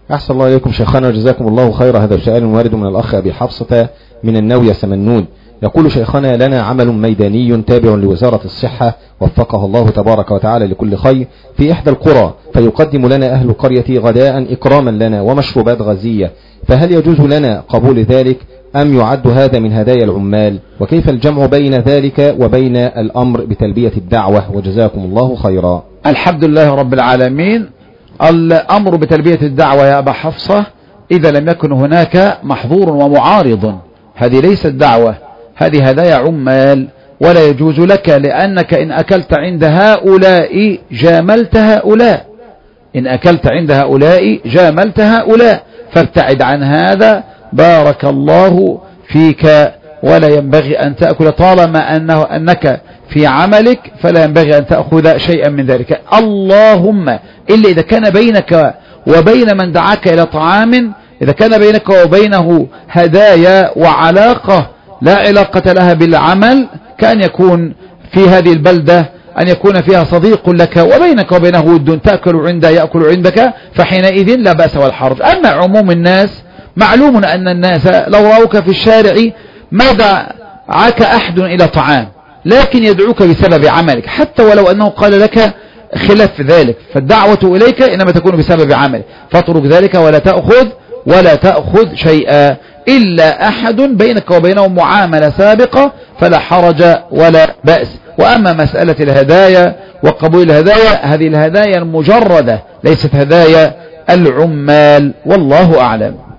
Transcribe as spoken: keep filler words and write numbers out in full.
أحسن الله إليكم شيخنا وجزاكم الله خير. هذا سؤال وارد من الأخ أبي حفصة من النوية سمنون، يقول شيخنا: لنا عمل ميداني تابع لوزارة الصحة وفقها الله تبارك وتعالى لكل خير في إحدى القرى، فيقدم لنا أهل القرية غداء إكراما لنا ومشروبات غازية، فهل يجوز لنا قبول ذلك أم يعد هذا من هدايا العمال؟ وكيف الجمع بين ذلك وبين الأمر بتلبية الدعوة؟ وجزاكم الله خيرا. الحمد لله رب العالمين. الأمر بتلبية الدعوة يا أبا حفصة إذا لم يكن هناك محظور ومعارض، هذه ليست دعوة، هذه هدايا عمال ولا يجوز لك، لأنك إن أكلت عند هؤلاء جاملت هؤلاء، إن أكلت عند هؤلاء جاملت هؤلاء، فابتعد عن هذا بارك الله فيك. ولا ينبغي أن تأكل طالما أنه أنك في عملك، فلا ينبغي أن تأخذ شيئا من ذلك، اللهم إلا إذا كان بينك وبين من دعاك إلى طعام، إذا كان بينك وبينه هدايا وعلاقة لا علاقة لها بالعمل، كأن يكون في هذه البلدة أن يكون فيها صديق لك وبينك وبينه ود تأكل عنده يأكل عندك، فحينئذ لا بأس والحرج. أما عموم الناس، معلوم أن الناس لو رأوك في الشارع ما دعاك أحد إلى طعام، لكن يدعوك بسبب عملك، حتى ولو أنه قال لك خلاف ذلك، فالدعوة إليك إنما تكون بسبب عملك، فاترك ذلك ولا تأخذ ولا تأخذ شيئا، إلا أحد بينك وبينه معاملة سابقة فلا حرج ولا بأس. وأما مسألة الهدايا وقبول الهدايا، هذه الهدايا المجردة ليست هدايا العمال، والله أعلم.